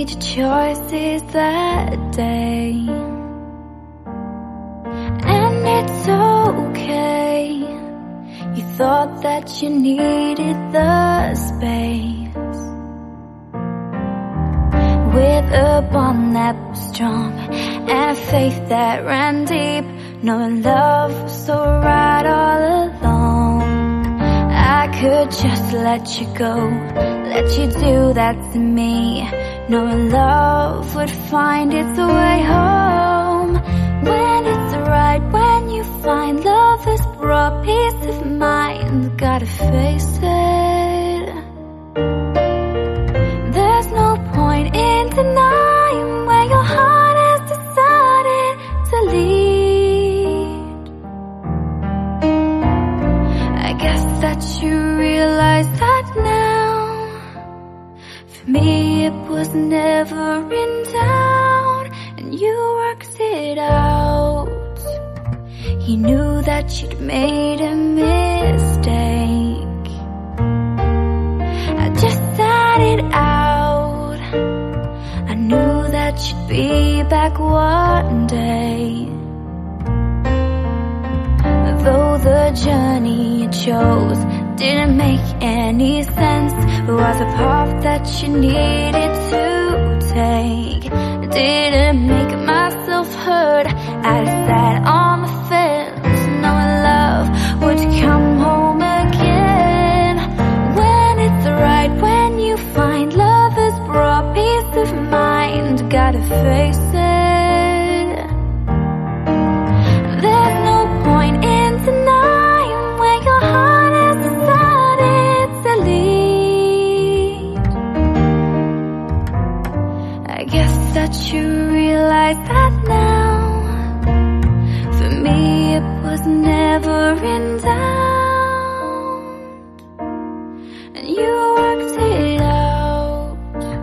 made your choices that day, and it's okay. You thought that you needed the space, with a bond that was strong and a faith that ran deep, knowing love was so right all along. I could just let you go, let you do that to me, knowing love would find its way home. When it's right, when you find love has brought peace of mind, gotta face it, there's no point in denying where your heart has decided to lead. I guess that you realize that now. For me it was never in doubt, and you worked it out. You knew that you'd made a mistake, I just sat it out. I knew that you'd be back one day. Though the journey you chose didn't make any sense, it was a path that you needed to take. I didn't make myself heard, I just sat on the fence, knowing love would come home again. When it's right, when you find love has brought peace of mind, gotta face it, there's no point in denying where your heart has decided to lead. I guess that you realize that now. For me it was never in doubt, and you worked it out.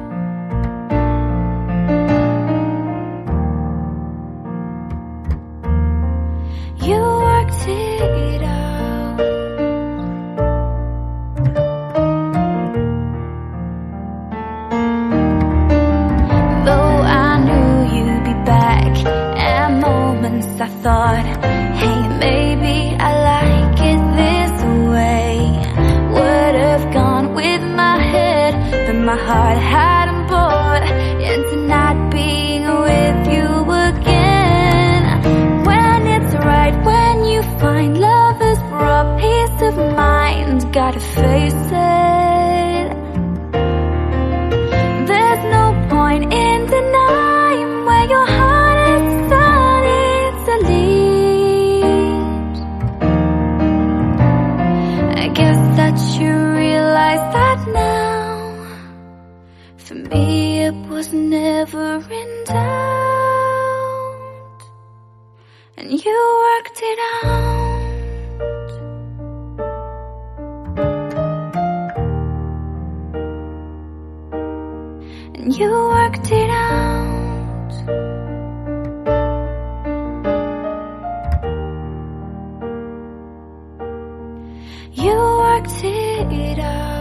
You worked it out. Though I knew you'd be back, and moments I thought, hey, maybe I like it this way. Would have gone with my head, but my heart hadn't bored into not being with you again. When it's right, when you find love has brought peace of mind, gotta face it, there's no point in denying where your heart has decided to lead. I guess that you realize that now. For me it was never in doubt, and you worked it out. And you worked it out. You worked it out.